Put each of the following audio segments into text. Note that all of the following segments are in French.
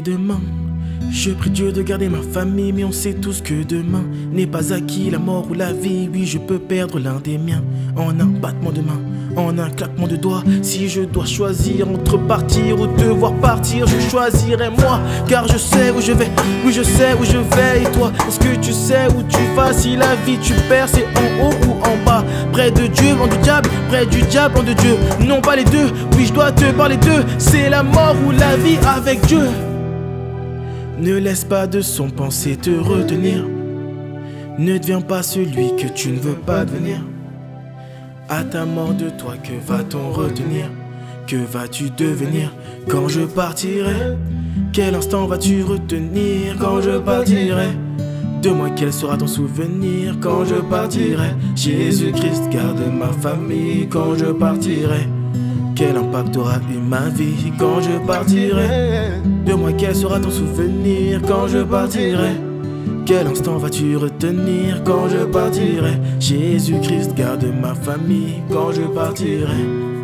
demain, je prie Dieu de garder ma famille, mais on sait tous que demain n'est pas acquis, la mort ou la vie. Oui, je peux perdre l'un des miens en un battement de main, en un claquement de doigts. Si je dois choisir entre partir ou devoir partir, je choisirai moi, car je sais où je vais. Oui, je sais où je vais. Et toi, est-ce que tu sais où tu vas? Si la vie tu perds, c'est en haut ou en bas? Près de Dieu, loin du diable, près du diable, loin de Dieu. Non, pas les deux, oui, je dois te parler d'eux. C'est la mort ou la vie avec Dieu. Ne laisse pas de son pensée te retenir. Ne deviens pas celui que tu ne veux pas devenir. À ta mort de toi, que va-t-on retenir? Que vas-tu devenir quand je partirai? Quel instant vas-tu retenir quand je partirai? De moi, quel sera ton souvenir quand je partirai? Jésus-Christ, garde ma famille quand je partirai. Quel impact aura eu ma vie quand je partirai? De moi, quel sera ton souvenir quand je partirai? Quel instant vas-tu retenir quand je partirai? Jésus-Christ, garde ma famille quand je partirai.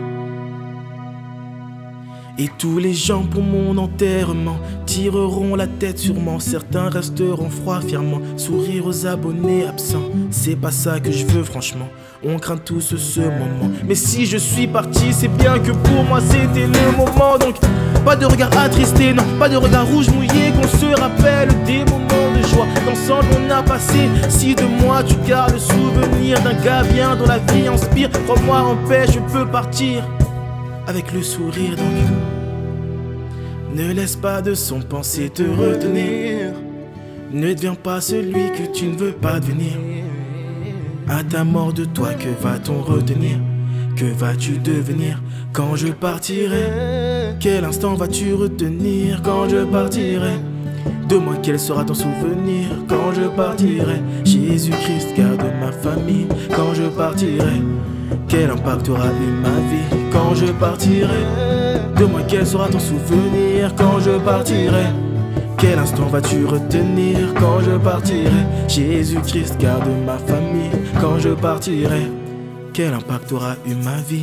Et tous les gens pour mon enterrement tireront la tête sûrement. Certains resteront froids fièrement, sourire aux abonnés absents. C'est pas ça que je veux franchement, on craint tous ce moment. Mais si je suis parti, c'est bien que pour moi c'était le moment. Donc pas de regard attristé, non, pas de regard rouge mouillé. Qu'on se rappelle des moments de joie qu'ensemble on a passé. Si de moi tu gardes le souvenir d'un gars bien dont la vie inspire, crois-moi en paix, je peux partir avec le sourire. Donc ne laisse pas de son pensée te retenir. Ne deviens pas celui que tu ne veux pas devenir. À ta mort de toi, que va-t-on retenir? Que vas-tu devenir quand je partirai? Quel instant vas-tu retenir quand je partirai? De moi, quel sera ton souvenir quand je partirai? Jésus-Christ, garde ma famille quand je partirai. Quel impact aura eu ma vie quand je partirai? De moi, quel sera ton souvenir quand je partirai? Quel instant vas-tu retenir quand je partirai? Jésus-Christ, garde ma famille quand je partirai. Quel impact aura eu ma vie?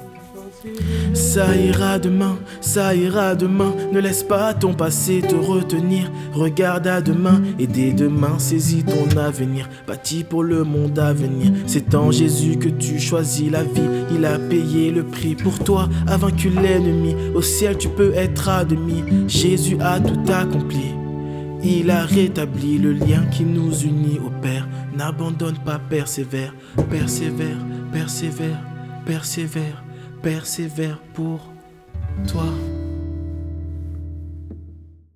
Ça ira demain, ça ira demain. Ne laisse pas ton passé te retenir. Regarde à demain et dès demain saisis ton avenir. Bâti pour le monde à venir. C'est en Jésus que tu choisis la vie. Il a payé le prix pour toi, a vaincu l'ennemi. Au ciel tu peux être à demi. Jésus a tout accompli. Il a rétabli le lien qui nous unit au Père. N'abandonne pas, persévère, persévère, persévère, persévère, persévère pour toi.